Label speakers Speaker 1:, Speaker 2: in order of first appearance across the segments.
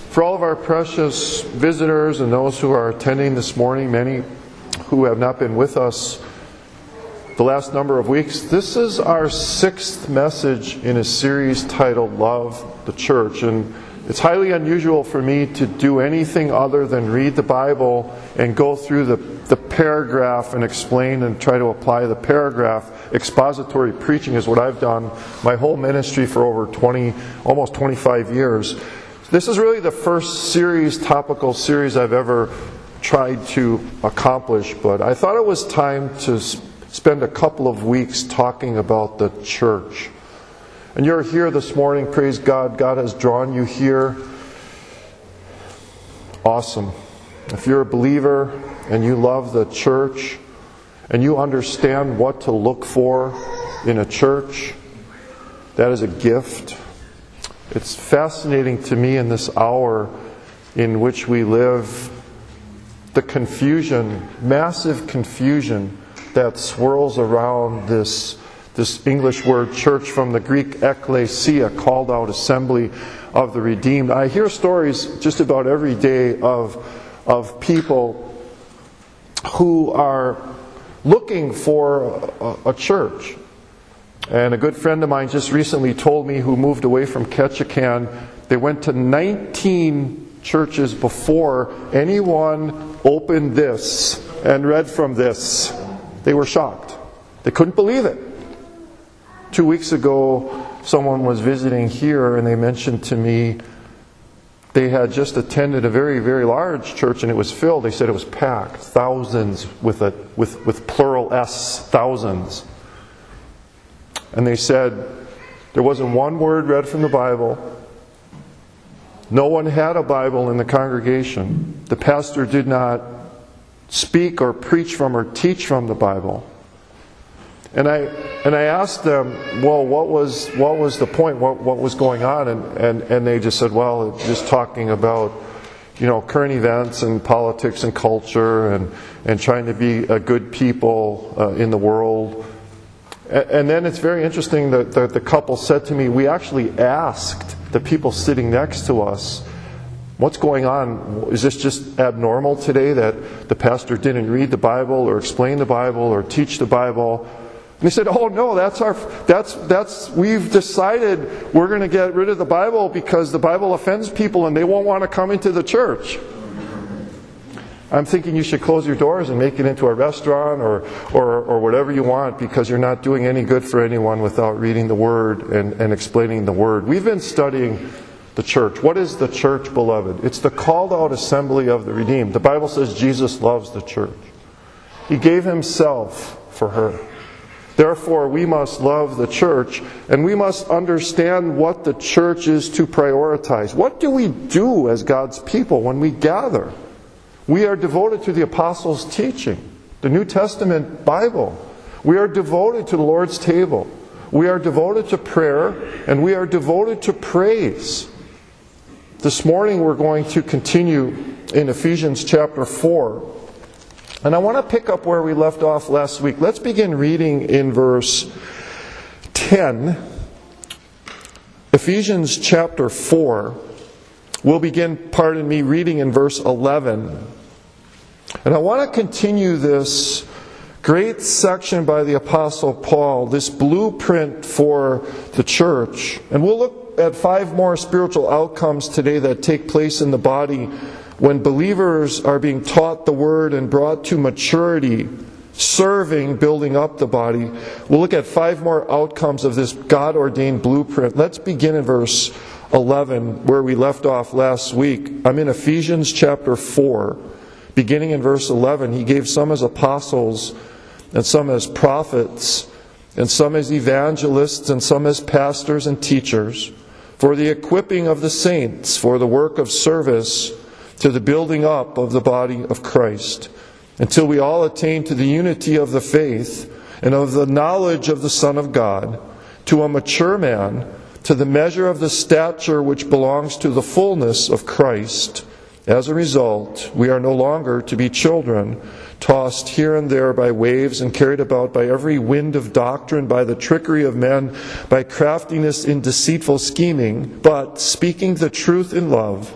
Speaker 1: For all of our precious visitors and those who are attending this morning, many who have not been with us the last number of weeks, this is our 6th message in a series titled Love the Church. And it's highly unusual for me to do anything other than read the Bible and go through the paragraph and explain and try to apply the paragraph. Expository preaching is what I've done my whole ministry for over almost 25 years. This is really the first topical series I've ever tried to accomplish, but I thought it was time to spend a couple of weeks talking about the church. And you're here this morning, praise God. God has drawn you here. Awesome. If you're a believer and you love the church and you understand what to look for in a church, that is a gift. It's fascinating to me in this hour in which we live, the confusion, massive confusion that swirls around this English word church from the Greek ekklesia, called out assembly of the redeemed. I hear stories just about every day of people who are looking for a church. And a good friend of mine just recently told me, who moved away from Ketchikan, they went to 19 churches before anyone opened this and read from this. They were shocked. They couldn't believe it. 2 weeks ago, someone was visiting here and they mentioned to me they had just attended a very, very large church and it was filled. They said it was packed. Thousands with plural S, thousands. And they said there wasn't one word read from the Bible. No one had a Bible in the congregation. The pastor did not speak or preach from or teach from the Bible. And I asked them, well, what was the point? What was going on? And they just said, well, just talking about, current events and politics and culture and trying to be a good people in the world. And then it's very interesting that the couple said to me, we actually asked the people sitting next to us, what's going on? Is this just abnormal today that the pastor didn't read the Bible or explain the Bible or teach the Bible? And they said, oh no, we've decided we're going to get rid of the Bible because the Bible offends people and they won't want to come into the church. I'm thinking you should close your doors and make it into a restaurant or whatever you want, because you're not doing any good for anyone without reading the Word and explaining the Word. We've been studying the church. What is the church, beloved? It's the called out assembly of the redeemed. The Bible says Jesus loves the church. He gave Himself for her. Therefore, we must love the church, and we must understand what the church is to prioritize. What do we do as God's people when we gather? We are devoted to the apostles' teaching, the New Testament Bible. We are devoted to the Lord's table. We are devoted to prayer, and we are devoted to praise. This morning we're going to continue in Ephesians chapter 4. And I want to pick up where we left off last week. Let's begin reading in verse 10. Ephesians chapter 4. We'll begin, reading in verse 11. And I want to continue this great section by the Apostle Paul, this blueprint for the church. And we'll look at 5 more spiritual outcomes today that take place in the body when believers are being taught the Word and brought to maturity, serving, building up the body. We'll look at 5 more outcomes of this God-ordained blueprint. Let's begin in verse 11, where we left off last week. I'm in Ephesians chapter 4. Beginning in verse 11, He gave some as apostles, and some as prophets, and some as evangelists, and some as pastors and teachers, for the equipping of the saints, for the work of service, to the building up of the body of Christ, until we all attain to the unity of the faith and of the knowledge of the Son of God, to a mature man, to the measure of the stature which belongs to the fullness of Christ. As a result, we are no longer to be children, tossed here and there by waves and carried about by every wind of doctrine, by the trickery of men, by craftiness in deceitful scheming, but speaking the truth in love,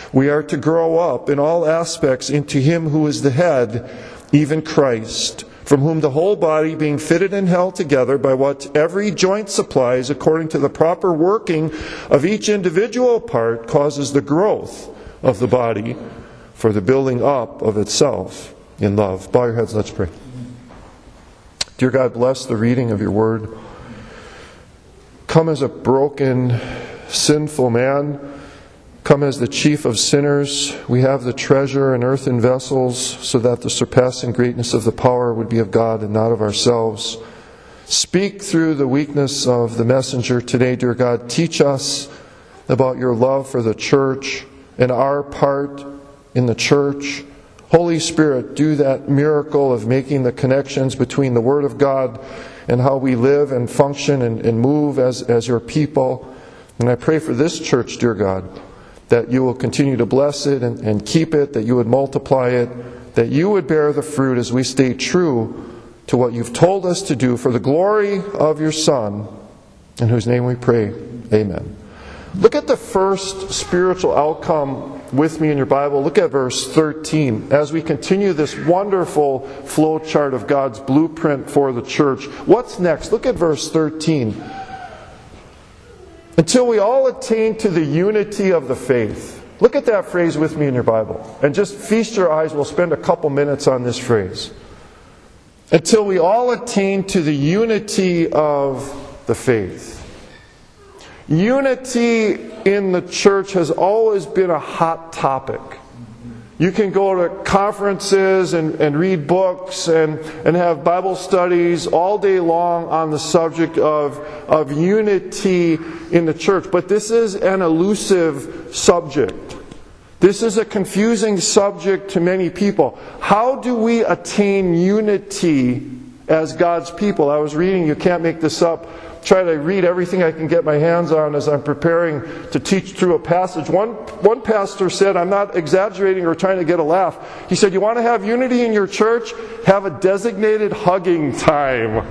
Speaker 1: We are to grow up in all aspects into Him who is the head, even Christ, from whom the whole body, being fitted and held together by what every joint supplies, according to the proper working of each individual part, causes the growth of the body for the building up of itself in love. Bow your heads, let's pray. Dear God, bless the reading of your word. Come as a broken, sinful man. Come as the chief of sinners. We have the treasure in earthen vessels, so that the surpassing greatness of the power would be of God and not of ourselves. Speak through the weakness of the messenger today, dear God. Teach us about your love for the church and our part in the church. Holy Spirit, do that miracle of making the connections between the Word of God and how we live and function and move as your people. And I pray for this church, dear God, that you will continue to bless it and keep it, that you would multiply it, that you would bear the fruit as we stay true to what you've told us to do for the glory of your Son, in whose name we pray. Amen. Look at the first spiritual outcome with me in your Bible. Look at verse 13 as we continue this wonderful flow chart of God's blueprint for the church. What's next? Look at verse 13. Until we all attain to the unity of the faith. Look at that phrase with me in your Bible. And just feast your eyes. We'll spend a couple minutes on this phrase. Until we all attain to the unity of the faith. Unity in the church has always been a hot topic. You can go to conferences and read books and have Bible studies all day long on the subject of unity in the church. But this is an elusive subject. This is a confusing subject to many people. How do we attain unity as God's people? I was reading, you can't make this up, try to read everything I can get my hands on as I'm preparing to teach through a passage. One pastor said, I'm not exaggerating or trying to get a laugh. He said, you want to have unity in your church? Have a designated hugging time.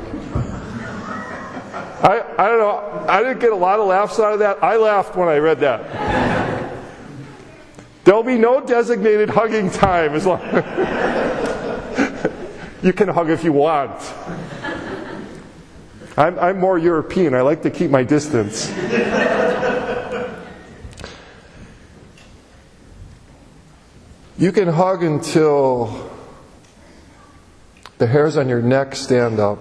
Speaker 1: I don't know. I didn't get a lot of laughs out of that. I laughed when I read that. There'll be no designated hugging time as long you can hug if you want. I'm more European. I like to keep my distance. You can hug until the hairs on your neck stand up,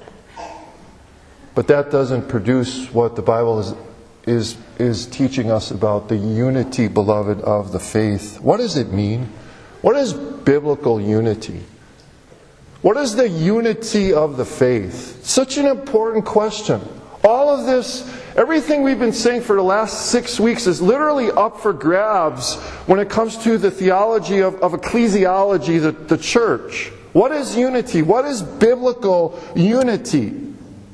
Speaker 1: but that doesn't produce what the Bible is teaching us about the unity, beloved, of the faith. What does it mean? What is biblical unity? What is the unity of the faith? Such an important question. All of this, everything we've been saying for the last 6 weeks is literally up for grabs when it comes to the theology of ecclesiology, the church. What is unity? What is biblical unity?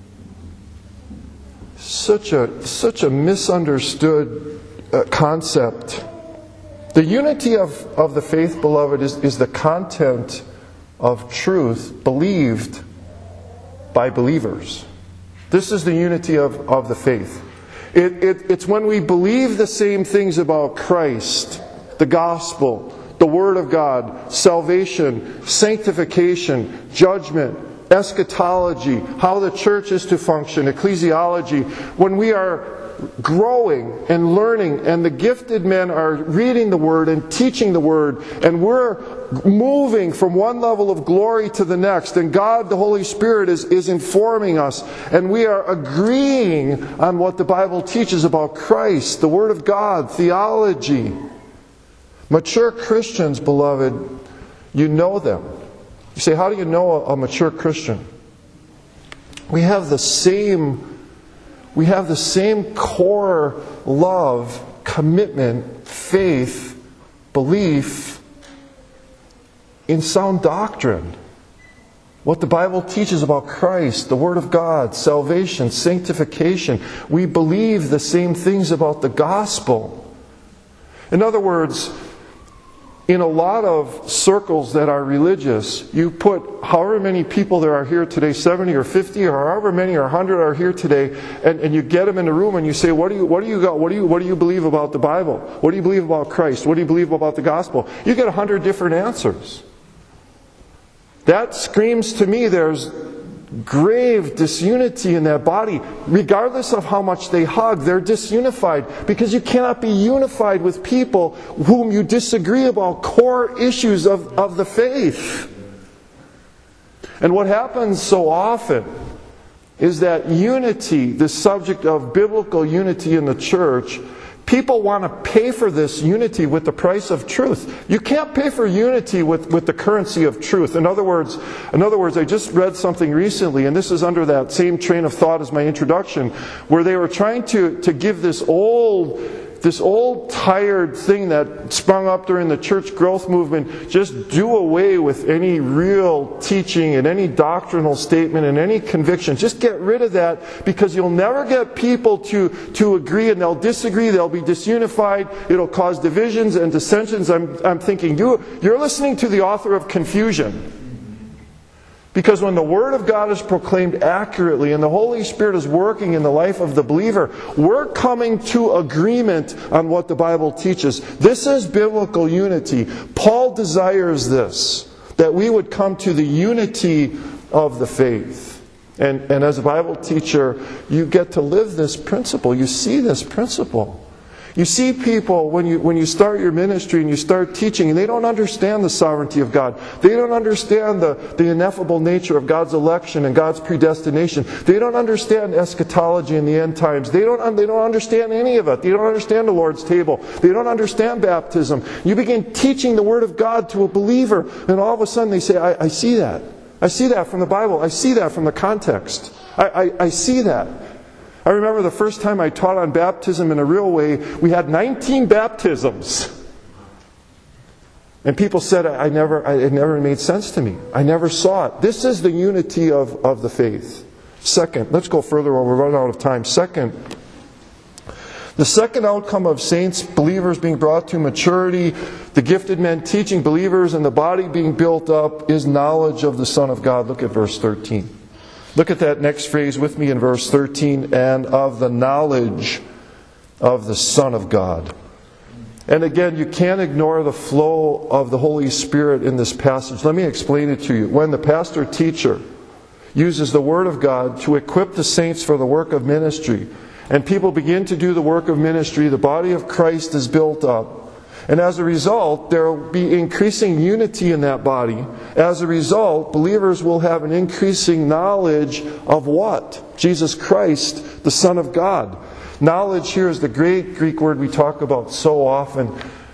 Speaker 1: Such a misunderstood concept. The unity of the faith, beloved, is the content of truth believed by believers. This is the unity of the faith. It's when we believe the same things about Christ, the gospel, the Word of God, salvation, sanctification, judgment, eschatology, how the church is to function, ecclesiology. When we are growing and learning, and the gifted men are reading the Word and teaching the Word, and we're moving from one level of glory to the next, and God, the Holy Spirit, is informing us, and we are agreeing on what the Bible teaches about Christ, the Word of God, theology. Mature Christians, beloved, you know them. You say, how do you know a mature Christian? We have the same core love, commitment, faith, belief in sound doctrine. What the Bible teaches about Christ, the Word of God, salvation, sanctification. We believe the same things about the gospel. In other words, in a lot of circles that are religious, you put however many people there are here today, 70 or 50 or however many or 100 are here today, and you get them in a room and you say, what do you believe about the Bible? What do you believe about Christ? What do you believe about the gospel? You get 100 different answers. That screams to me there's grave disunity in that body. Regardless of how much they hug, they're disunified, because you cannot be unified with people whom you disagree about core issues of the faith. And what happens so often is that unity, the subject of biblical unity in the church, people want to pay for this unity with the price of truth. You can't pay for unity with the currency of truth. In other words, I just read something recently, and this is under that same train of thought as my introduction, where they were trying to give this old tired thing that sprung up during the church growth movement, just do away with any real teaching and any doctrinal statement and any conviction. Just get rid of that, because you'll never get people to agree, and they'll disagree, they'll be disunified, it'll cause divisions and dissensions. I'm thinking, you're listening to the author of confusion. Because when the Word of God is proclaimed accurately and the Holy Spirit is working in the life of the believer, we're coming to agreement on what the Bible teaches. This is biblical unity. Paul desires this, that we would come to the unity of the faith. And as a Bible teacher, you get to live this principle. You see this principle. You see people, when you start your ministry and you start teaching, and they don't understand the sovereignty of God. They don't understand the ineffable nature of God's election and God's predestination. They don't understand eschatology in the end times. They don't understand any of it. They don't understand the Lord's table. They don't understand baptism. You begin teaching the Word of God to a believer, and all of a sudden they say, I see that. I see that from the Bible. I see that from the context. I see that. I remember the first time I taught on baptism in a real way, we had 19 baptisms. And people said it never made sense to me. I never saw it. This is the unity of the faith. Second, let's go further while we're running out of time. Second, the second outcome of saints, believers being brought to maturity, the gifted men teaching believers, and the body being built up, is knowledge of the Son of God. Look at verse 13. Look at that next phrase with me in verse 13, and of the knowledge of the Son of God. And again, you can't ignore the flow of the Holy Spirit in this passage. Let me explain it to you. When the pastor-teacher uses the Word of God to equip the saints for the work of ministry, and people begin to do the work of ministry, the body of Christ is built up. And as a result, there will be increasing unity in that body. As a result, believers will have an increasing knowledge of what? Jesus Christ, the Son of God. Knowledge here is the great Greek word we talk about so often,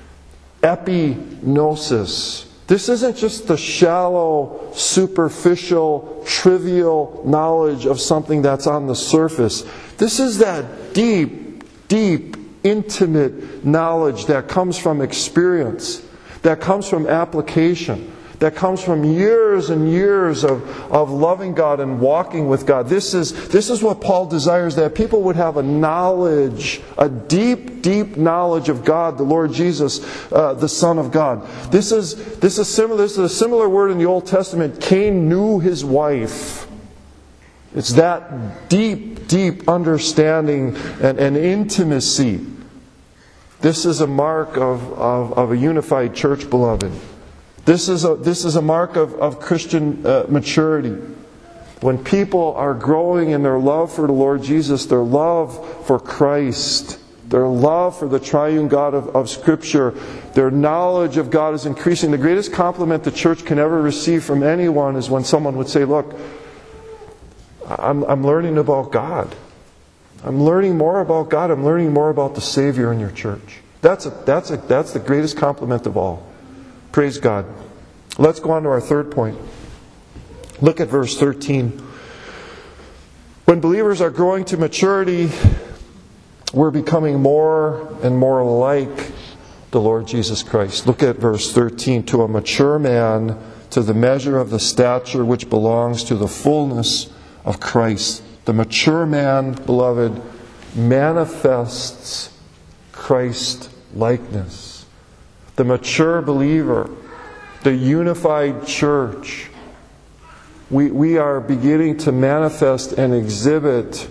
Speaker 1: epignosis. This isn't just the shallow, superficial, trivial knowledge of something that's on the surface. This is that deep, intimate knowledge that comes from experience, that comes from application, that comes from years and years of loving God and walking with God. This is what Paul desires, that people would have a knowledge, a deep knowledge of God, the Lord Jesus, the Son of God. This is a similar word in the Old Testament. Cain knew his wife. It's that deep understanding and intimacy. This is a mark of a unified church, beloved. This is a mark of Christian maturity. When people are growing in their love for the Lord Jesus, their love for Christ, their love for the triune God of Scripture, their knowledge of God is increasing. The greatest compliment the church can ever receive from anyone is when someone would say, look, I'm learning about God. I'm learning more about God. I'm learning more about the Savior in your church. That's the greatest compliment of all. Praise God. Let's go on to our third point. Look at verse 13. When believers are growing to maturity, we're becoming more and more like the Lord Jesus Christ. Look at verse 13. To a mature man, to the measure of the stature which belongs to the fullness of Christ. The mature man, beloved, manifests Christ-likeness. the mature believer, the unified church, we are beginning to manifest and exhibit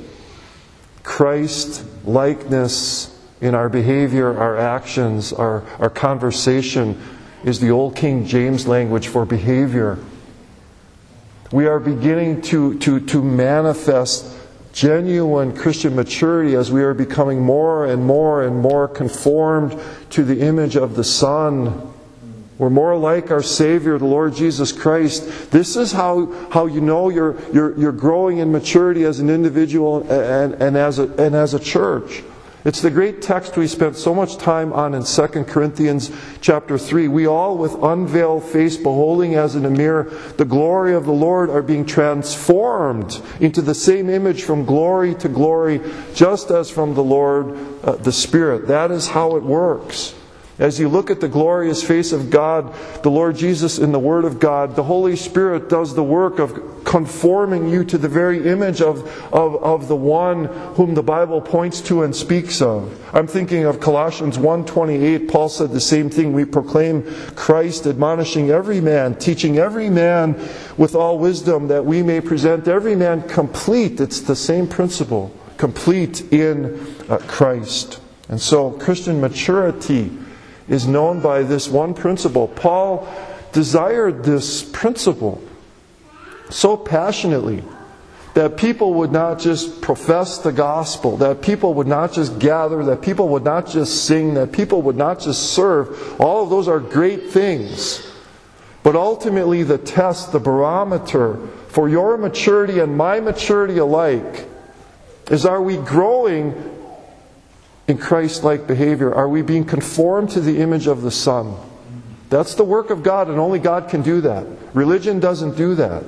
Speaker 1: Christ-likeness in our behavior, our actions, our conversation is the old King James language for behavior. We are beginning to manifest genuine Christian maturity as we are becoming more and more and more conformed to the image of the Son. We're more like our Savior, the Lord Jesus Christ. This is how you know you're growing in maturity as an individual and as a church. It's the great text we spent so much time on in 2 Corinthians chapter 3. We all, with unveiled face, beholding as in a mirror the glory of the Lord, are being transformed into the same image from glory to glory, just as from the Lord the Spirit. That is how it works. As you look at the glorious face of God, the Lord Jesus in the Word of God, the Holy Spirit does the work of conforming you to the very image of the one whom the Bible points to and speaks of. I'm thinking of Colossians 1:28. Paul said the same thing. We proclaim Christ, admonishing every man, teaching every man with all wisdom, that we may present every man complete. It's the same principle. Complete in Christ. And so Christian maturity is known by this one principle. Paul desired this principle so passionately that people would not just profess the gospel, that people would not just gather, that people would not just sing, that people would not just serve. All of those are great things. But ultimately the test, the barometer for your maturity and my maturity alike is, are we growing in Christ-like behavior? Are we being conformed to the image of the Son? That's the work of God, and only God can do that. Religion doesn't do that.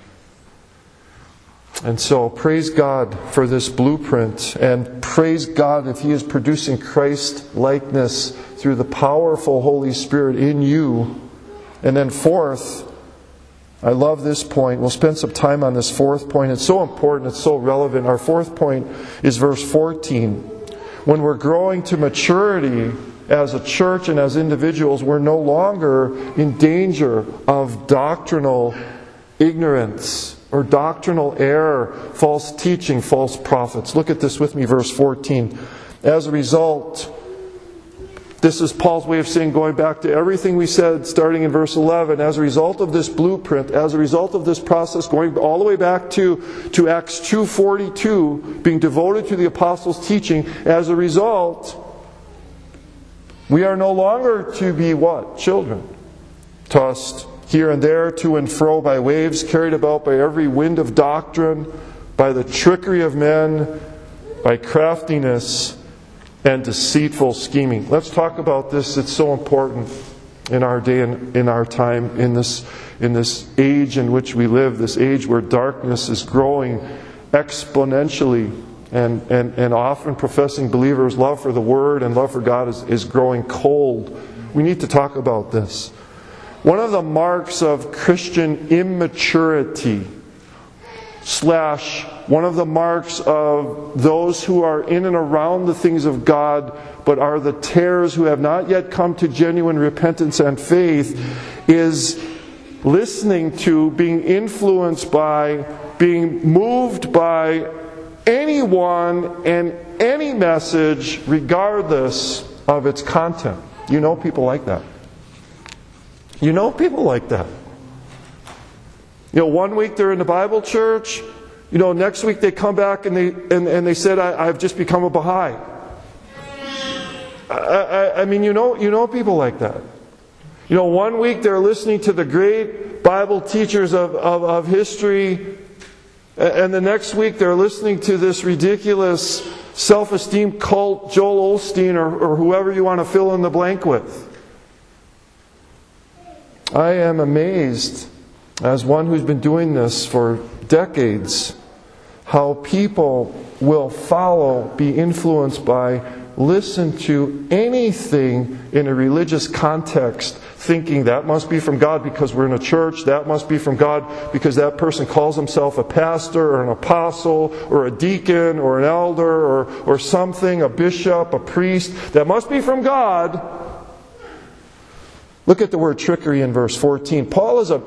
Speaker 1: And so, praise God for this blueprint, and praise God if He is producing Christ-likeness through the powerful Holy Spirit in you. And then fourth, I love this point. We'll spend some time on this fourth point. It's so important, it's so relevant. Our fourth point is verse 14. When we're growing to maturity as a church and as individuals, we're no longer in danger of doctrinal ignorance or doctrinal error, false teaching, false prophets. Look at this with me, verse 14. As a result, this is Paul's way of saying, going back to everything we said starting in verse 11, as a result of this blueprint, as a result of this process, going all the way back to Acts 2:42, being devoted to the apostles' teaching, as a result, we are no longer to be what? Children. Tossed here and there, to and fro by waves, carried about by every wind of doctrine, by the trickery of men, by craftiness and deceitful scheming. Let's talk about this. It's so important in our day and in our time, in this age in which we live, this age where darkness is growing exponentially, and often professing believers' love for the Word and love for God is growing cold. We need to talk about this. One of the marks of Christian immaturity / one of the marks of those who are in and around the things of God but are the tares who have not yet come to genuine repentance and faith is listening to, being influenced by, being moved by anyone and any message regardless of its content. You know people like that. You know people like that. You know, one week they're in the Bible church. You know, next week they come back and they said, I've just become a Baha'i. I mean, you know people like that. You know, one week they're listening to the great Bible teachers of history, and the next week they're listening to this ridiculous self-esteem cult, Joel Osteen, or whoever you want to fill in the blank with. I am amazed, as one who's been doing this for decades, how people will follow, be influenced by, listen to anything in a religious context, thinking that must be from God because we're in a church, that must be from God because that person calls himself a pastor or an apostle or a deacon or an elder or something, a bishop, a priest. That must be from God. Look at the word trickery in verse 14. Paul is a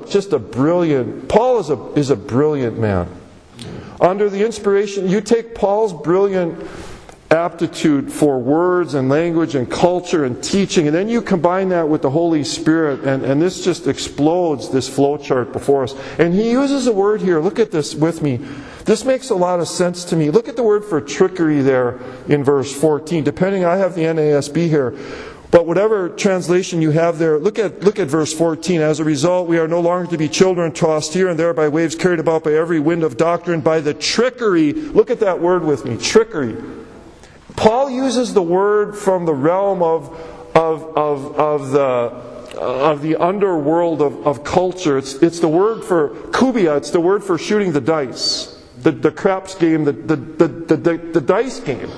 Speaker 1: brilliant man. Under the inspiration, you take Paul's brilliant aptitude for words and language and culture and teaching, and then you combine that with the Holy Spirit, and this just explodes this flow chart before us. And he uses a word here. Look at this with me. This makes a lot of sense to me. Look at the word for trickery there in verse 14. Depending, I have the NASB here. But whatever translation you have there, look at verse 14. As a result, we are no longer to be children tossed here and there by waves carried about by every wind of doctrine, by the trickery. Look at that word with me, trickery. Paul uses the word from the realm of the underworld of culture. It's the word for kubia. It's the word for shooting the dice, the craps game, the dice game.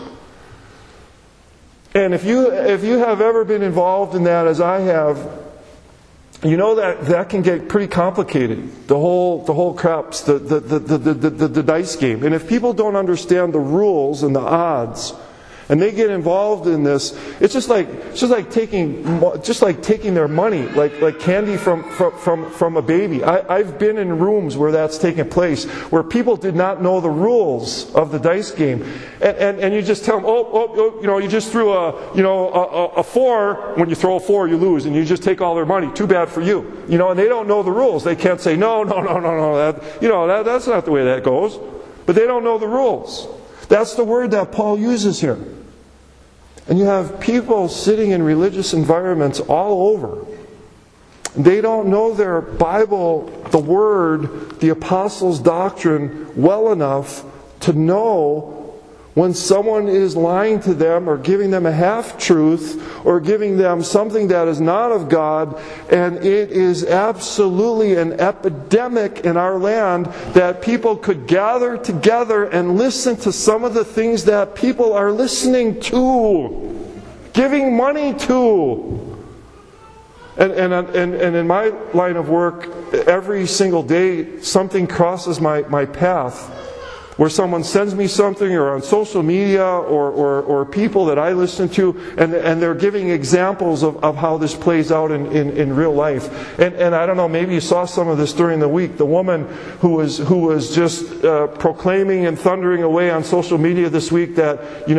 Speaker 1: And if you have ever been involved in that, as I have, you know that can get pretty complicated. The whole craps, the dice game. And if people don't understand the rules and the odds, and they get involved in this, it's just like taking their money, like candy from a baby. I've been in rooms where that's taken place, where people did not know the rules of the dice game, and you just tell them, you just threw a 4. When you throw a 4, you lose, and you just take all their money. Too bad for you, and they don't know the rules. They can't say no. That's not the way that goes. But they don't know the rules. That's the word that Paul uses here. And you have people sitting in religious environments all over. They don't know their Bible, the Word, the Apostles' doctrine well enough to know when someone is lying to them or giving them a half-truth or giving them something that is not of God. And it is absolutely an epidemic in our land that people could gather together and listen to some of the things that people are listening to, giving money to. And in my line of work, every single day something crosses my path, where someone sends me something, or on social media, or people that I listen to, and they're giving examples of how this plays out in real life. And I don't know, maybe you saw some of this during the week. The woman who was just proclaiming and thundering away on social media this week that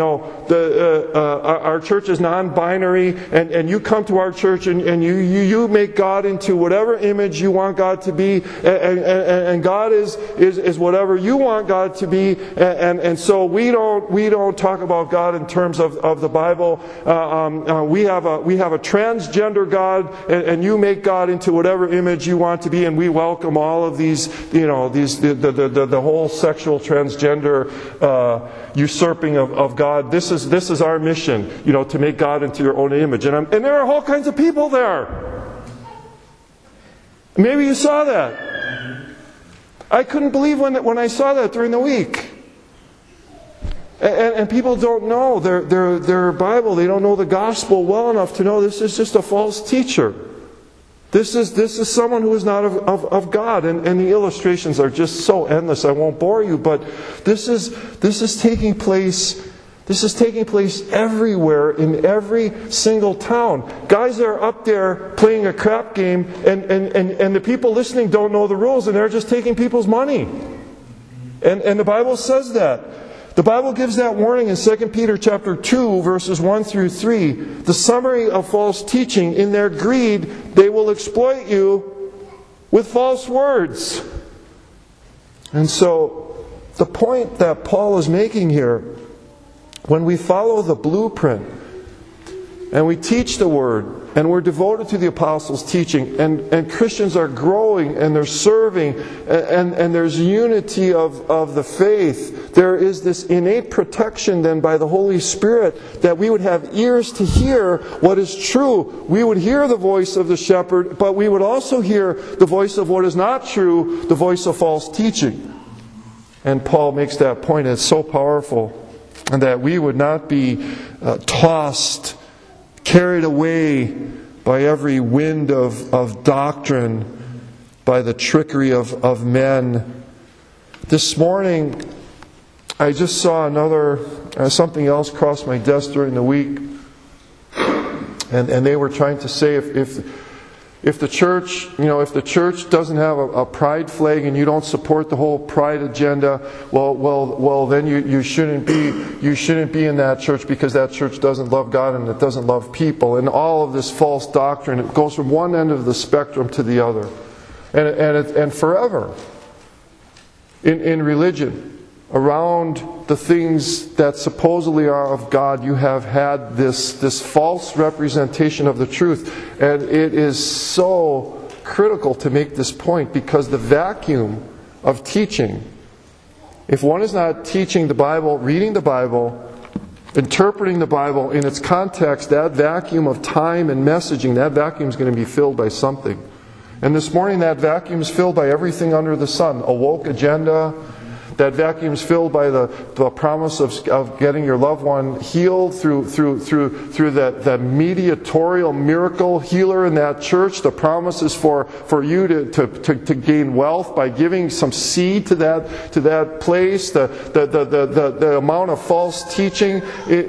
Speaker 1: our church is non-binary, and you come to our church and you make God into whatever image you want God to be, and God is whatever you want God to be, and so we don't talk about God in terms of the Bible. We have a transgender God, and you make God into whatever image you want to be, and we welcome all of these, the whole sexual transgender usurping of God. This is our mission, to make God into your own image, and there are all kinds of people there. Maybe you saw that. I couldn't believe when I saw that during the week. And people don't know their Bible. They don't know the gospel well enough to know this is just a false teacher. This is someone who is not of God. And the illustrations are just so endless. I won't bore you, but this is taking place. This is taking place everywhere, in every single town. Guys are up there playing a crap game, and the people listening don't know the rules, and they're just taking people's money. And the Bible says that. The Bible gives that warning in 2 Peter chapter 2, verses 1 through 3. The summary of false teaching: in their greed, they will exploit you with false words. And so, the point that Paul is making here, when we follow the blueprint and we teach the Word and we're devoted to the Apostles' teaching, and Christians are growing and they're serving, and there's unity of the faith, there is this innate protection then by the Holy Spirit that we would have ears to hear what is true. We would hear the voice of the shepherd, but we would also hear the voice of what is not true, the voice of false teaching. And Paul makes that point. It's so powerful. And that we would not be tossed, carried away by every wind of doctrine, by the trickery of men. This morning, I just saw something else cross my desk during the week. And they were trying to say if If the church, if the church doesn't have a pride flag and you don't support the whole pride agenda, well, then you shouldn't be in that church, because that church doesn't love God and it doesn't love people. And all of this false doctrine, it goes from one end of the spectrum to the other, and forever in religion. Around the things that supposedly are of God, you have had this false representation of the truth. And it is so critical to make this point, because the vacuum of teaching, if one is not teaching the Bible, reading the Bible, interpreting the Bible in its context, that vacuum of time and messaging, that vacuum is going to be filled by something. And this morning that vacuum is filled by everything under the sun. A woke agenda. That vacuum is filled by the promise of getting your loved one healed through that mediatorial miracle healer in that church. The promise is for you to gain wealth by giving some seed to that place. The amount of false teaching it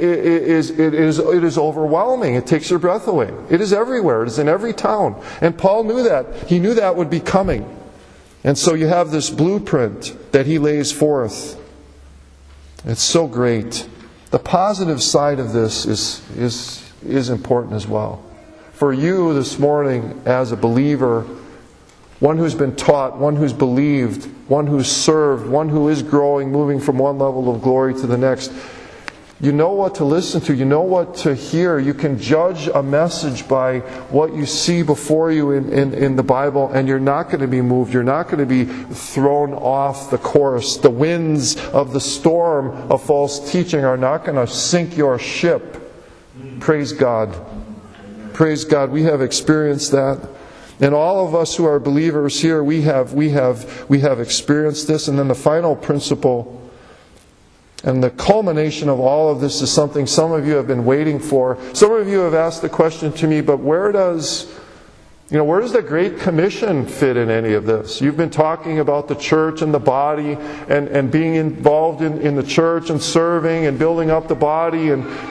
Speaker 1: is overwhelming. It takes your breath away. It is everywhere. It is in every town. And Paul knew that. He knew that would be coming. And so you have this blueprint that he lays forth. It's so great. The positive side of this is important as well. For you this morning as a believer, one who's been taught, one who's believed, one who's served, one who is growing, moving from one level of glory to the next, you know what to listen to. You know what to hear. You can judge a message by what you see before you in the Bible, and you're not going to be moved. You're not going to be thrown off the course. The winds of the storm of false teaching are not going to sink your ship. Praise God. Praise God. We have experienced that. And all of us who are believers here, we have experienced this. And then the final principle, and the culmination of all of this, is something some of you have been waiting for. Some of you have asked the question to me, but where does the Great Commission fit in any of this? You've been talking about the church and the body and being involved in the church and serving and building up the body,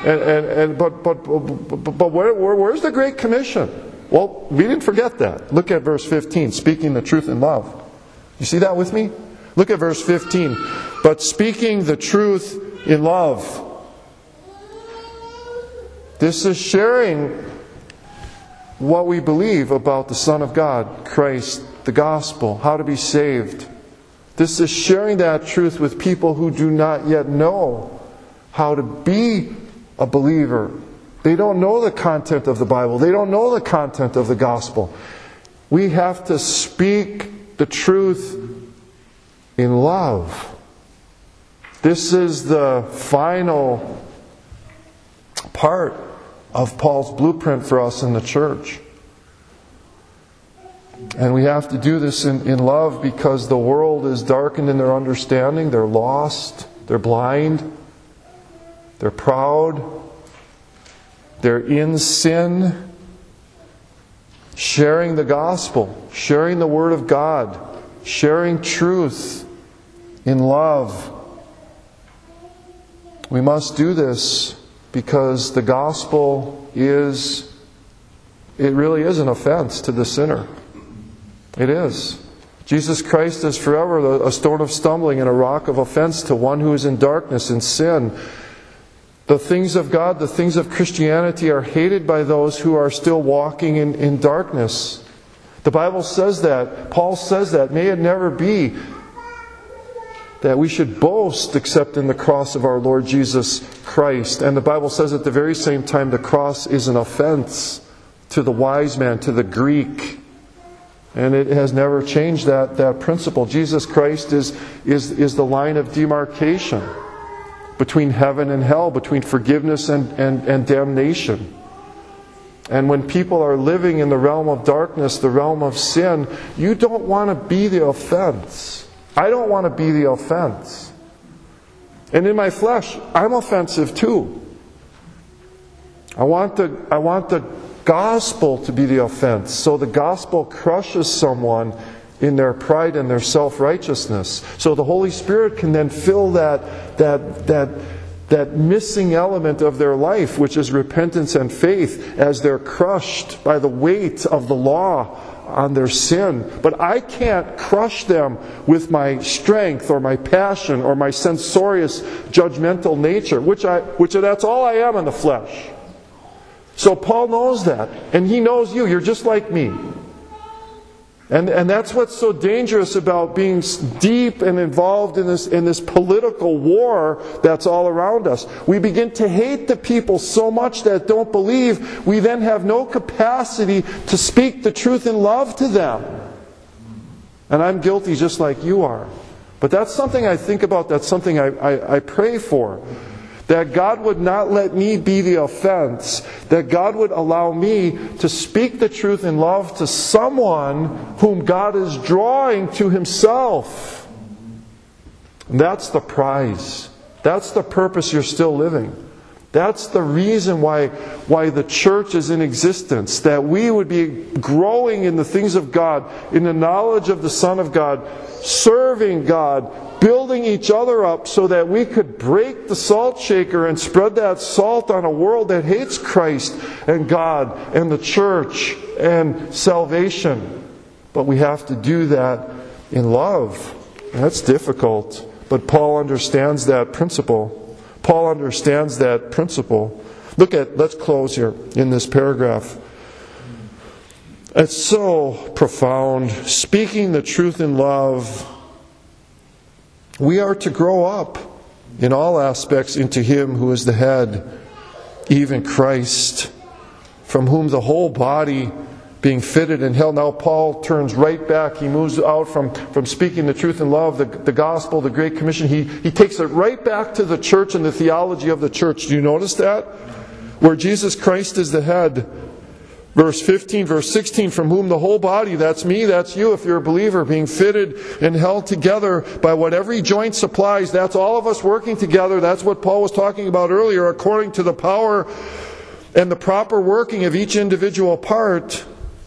Speaker 1: but where's the Great Commission? Well, we didn't forget that. Look at verse 15, speaking the truth in love. You see that with me? Look at verse 15. But speaking the truth in love. This is sharing what we believe about the Son of God, Christ, the gospel, how to be saved. This is sharing that truth with people who do not yet know how to be a believer. They don't know the content of the Bible. They don't know the content of the gospel. We have to speak the truth in love. This is the final part of Paul's blueprint for us in the church. And we have to do this in love, because the world is darkened in their understanding. They're lost. They're blind. They're proud. They're in sin. Sharing the gospel, sharing the Word of God, sharing truth in love. We must do this because the gospel it really is an offense to the sinner. It is. Jesus Christ is forever a stone of stumbling and a rock of offense to one who is in darkness and sin. The things of God, the things of Christianity are hated by those who are still walking in darkness. The Bible says that. Paul says that. May it never be that we should boast except in the cross of our Lord Jesus Christ. And the Bible says at the very same time the cross is an offense to the wise man, to the Greek. And it has never changed that principle. Jesus Christ is the line of demarcation between heaven and hell, between forgiveness and damnation. And when people are living in the realm of darkness, the realm of sin, you don't want to be the offense. I don't want to be the offense. And in my flesh, I'm offensive too. I want the gospel to be the offense. So the gospel crushes someone in their pride and their self-righteousness. So the Holy Spirit can then fill that that missing element of their life, which is repentance and faith, as they're crushed by the weight of the law on their sin. But I can't crush them with my strength or my passion or my censorious, judgmental nature, which that's all I am in the flesh. So Paul knows that, and he knows you. You're just like me. And that's what's so dangerous about being deep and involved in this political war that's all around us. We begin to hate the people so much that don't believe, we then have no capacity to speak the truth in love to them. And I'm guilty just like you are. But that's something I think about, that's something I pray for. That God would not let me be the offense. That God would allow me to speak the truth in love to someone whom God is drawing to Himself. And that's the prize. That's the purpose you're still living. That's the reason why the church is in existence. That we would be growing in the things of God, in the knowledge of the Son of God, serving God, building each other up so that we could break the salt shaker and spread that salt on a world that hates Christ and God and the church and salvation. But we have to do that in love. And that's difficult. But Paul understands that principle. Paul understands that principle. Let's close here in this paragraph. It's so profound. Speaking the truth in love, we are to grow up in all aspects into Him who is the head, even Christ, from whom the whole body being fitted and held. Now Paul turns right back. He moves out from speaking the truth in love, the gospel, the Great Commission. He takes it right back to the church and the theology of the church. Do you notice that? Where Jesus Christ is the head. Verse 15, verse 16, from whom the whole body, that's me, that's you if you're a believer, being fitted and held together by what every joint supplies. That's all of us working together. That's what Paul was talking about earlier, according to the power and the proper working of each individual part,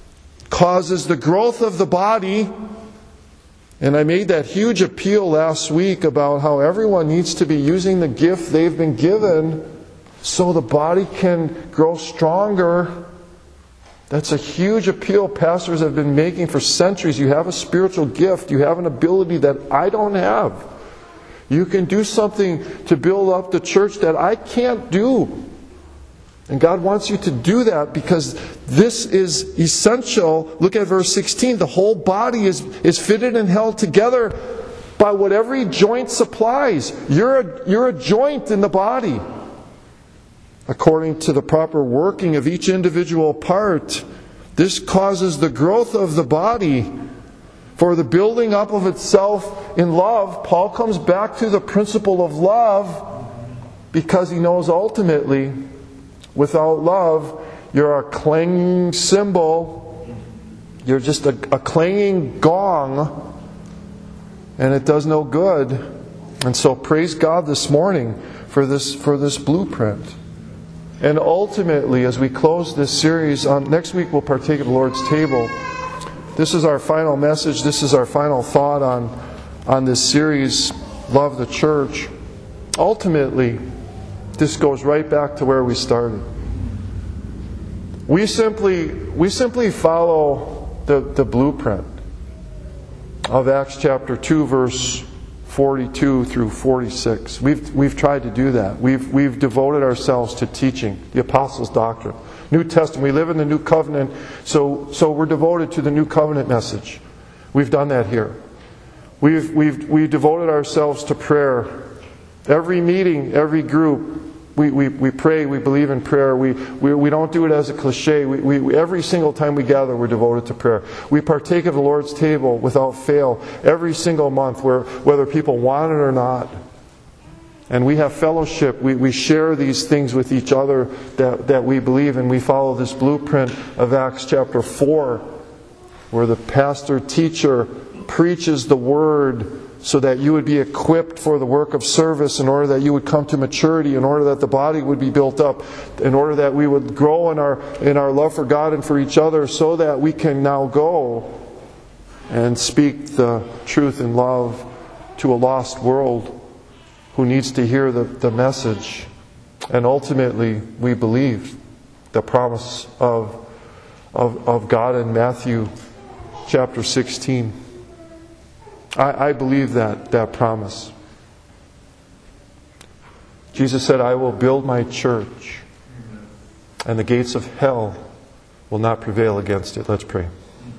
Speaker 1: causes the growth of the body. And I made that huge appeal last week about how everyone needs to be using the gift they've been given so the body can grow stronger. That's a huge appeal pastors have been making for centuries. You have a spiritual gift. You have an ability that I don't have. You can do something to build up the church that I can't do. And God wants you to do that because this is essential. Look at verse 16. The whole body is fitted and held together by what every joint supplies. You're a joint in the body. According to the proper working of each individual part, this causes the growth of the body for the building up of itself in love. Paul comes back to the principle of love because he knows ultimately, without love, you're a clanging cymbal. You're just a clanging gong, and it does no good. And so praise God this morning for this blueprint. And ultimately, as we close this series, next week we'll partake of the Lord's table. This is our final message. This is our final thought on this series, Love the Church. Ultimately, this goes right back to where we started. We simply follow the blueprint of Acts chapter 2, verse 42 through 46. We've tried to do that. We've devoted ourselves to teaching the Apostles' doctrine. New Testament. We live in the New Covenant, so we're devoted to the New Covenant message. We've done that here. We've devoted ourselves to prayer. Every meeting, every group, we pray, we believe in prayer. We don't do it as a cliche. Every single time we gather, we're devoted to prayer. We partake of the Lord's table without fail every single month, whether people want it or not. And we have fellowship. We share these things with each other that we believe, and we follow this blueprint of Acts chapter 4, where the pastor teacher preaches the Word so that you would be equipped for the work of service, in order that you would come to maturity, in order that the body would be built up, in order that we would grow in our love for God and for each other, so that we can now go and speak the truth in love to a lost world who needs to hear the message. And ultimately, we believe the promise of God in Matthew chapter 16. I believe that promise. Jesus said, I will build my church, and the gates of hell will not prevail against it. Let's pray.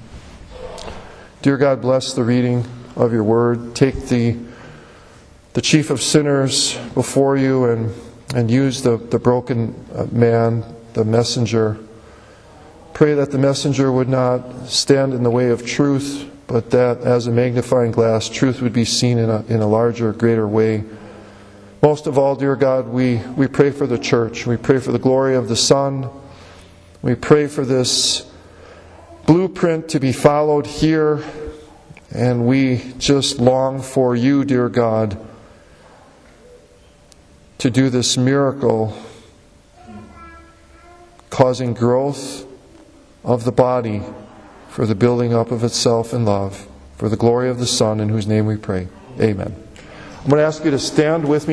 Speaker 1: Dear God, bless the reading of your word. Take the chief of sinners before you and use the broken man, the messenger. Pray that the messenger would not stand in the way of truth, but that as a magnifying glass, truth would be seen in a larger, greater way. Most of all, dear God, we pray for the church. We pray for the glory of the Son. We pray for this blueprint to be followed here. And we just long for you, dear God, to do this miracle, causing growth of the body for the building up of itself in love, for the glory of the Son, in whose name we pray. Amen. I'm going to ask you to stand with me.